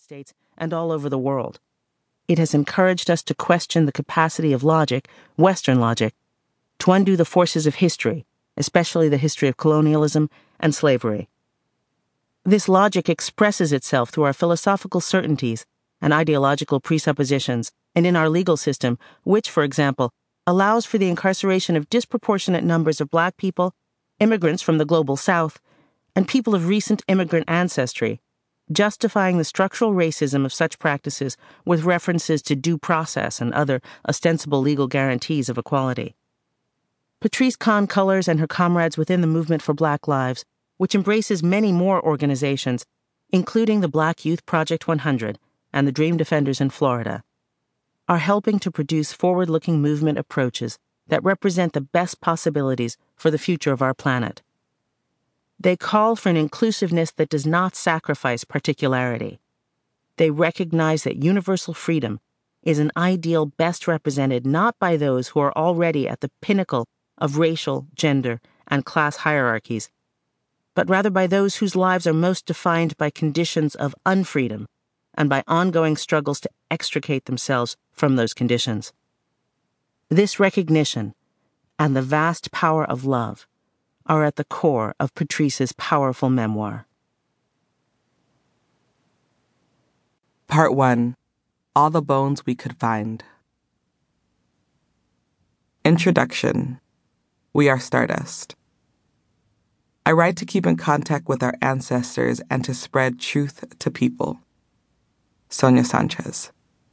States and all over the world. It has encouraged us to question the capacity of logic, Western logic, to undo the forces of history, especially the history of colonialism and slavery. This logic expresses itself through our philosophical certainties and ideological presuppositions, and in our legal system, which, for example, allows for the incarceration of disproportionate numbers of Black people, immigrants from the global South, and people of recent immigrant ancestry, justifying the structural racism of such practices with references to due process and other ostensible legal guarantees of equality. Patrisse Khan-Cullors and her comrades within the Movement for Black Lives, which embraces many more organizations, including the Black Youth Project 100 and the Dream Defenders in Florida, are helping to produce forward-looking movement approaches that represent the best possibilities for the future of our planet. They call for an inclusiveness that does not sacrifice particularity. They recognize that universal freedom is an ideal best represented not by those who are already at the pinnacle of racial, gender, and class hierarchies, but rather by those whose lives are most defined by conditions of unfreedom and by ongoing struggles to extricate themselves from those conditions. This recognition and the vast power of love are at the core of Patrisse's powerful memoir. Part 1. All the Bones We Could Find. Introduction. We are Stardust. I write to keep in contact with our ancestors and to spread truth to people. Sonia Sanchez.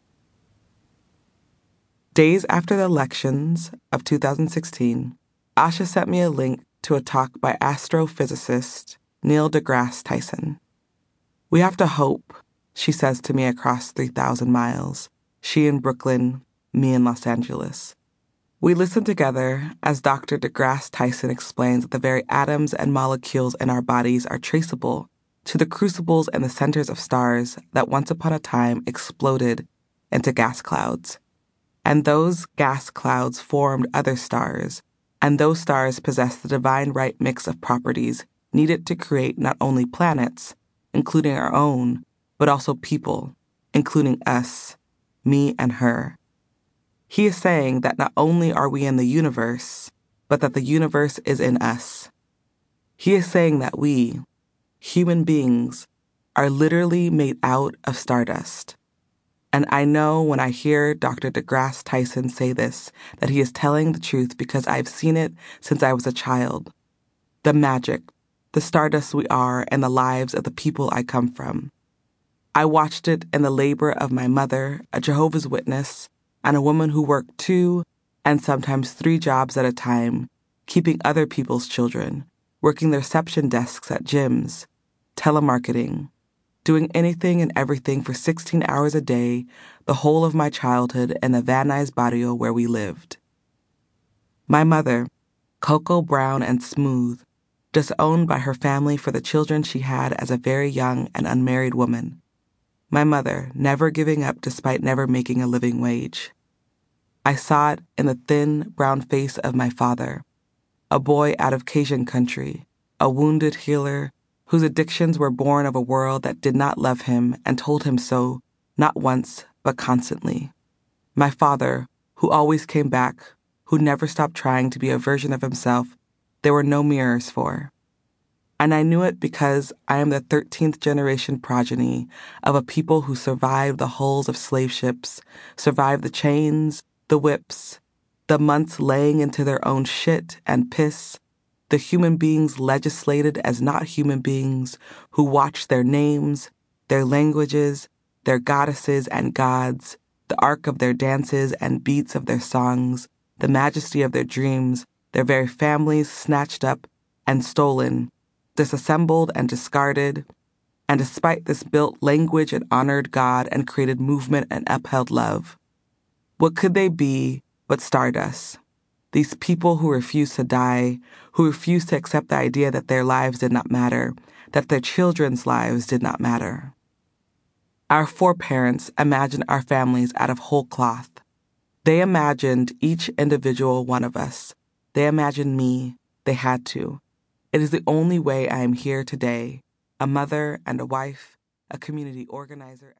Days after the elections of 2016, Asha sent me a link to a talk by astrophysicist Neil deGrasse Tyson. We have to hope, she says to me across 3,000 miles, she in Brooklyn, me in Los Angeles. We listen together as Dr. deGrasse Tyson explains that the very atoms and molecules in our bodies are traceable to the crucibles and the centers of stars that once upon a time exploded into gas clouds. And those gas clouds formed other stars, and those stars possess the divine right mix of properties needed to create not only planets, including our own, but also people, including us, me and her. He is saying that not only are we in the universe, but that the universe is in us. He is saying that we, human beings, are literally made out of stardust. And I know when I hear Dr. deGrasse Tyson say this, that he is telling the truth because I've seen it since I was a child. The magic, the stardust we are, and the lives of the people I come from. I watched it in the labor of my mother, a Jehovah's Witness, and a woman who worked 2 and sometimes 3 jobs at a time, keeping other people's children, working the reception desks at gyms, telemarketing, doing anything and everything for 16 hours a day, the whole of my childhood in the Van Nuys barrio where we lived. My mother, cocoa brown and smooth, disowned by her family for the children she had as a very young and unmarried woman. My mother, never giving up despite never making a living wage. I saw it in the thin, brown face of my father, a boy out of Cajun country, a wounded healer whose addictions were born of a world that did not love him and told him so, not once, but constantly. My father, who always came back, who never stopped trying to be a version of himself there were no mirrors for. And I knew it because I am the 13th generation progeny of a people who survived the hulls of slave ships, survived the chains, the whips, the months laying into their own shit and piss, the human beings legislated as not human beings who watched their names, their languages, their goddesses and gods, the arc of their dances and beats of their songs, the majesty of their dreams, their very families snatched up and stolen, disassembled and discarded, and despite this built language and honored God and created movement and upheld love. What could they be but stardust? These people who refused to die, who refused to accept the idea that their lives did not matter, that their children's lives did not matter. Our foreparents imagined our families out of whole cloth. They imagined each individual one of us. They imagined me. They had to. It is the only way I am here today, a mother and a wife, a community organizer.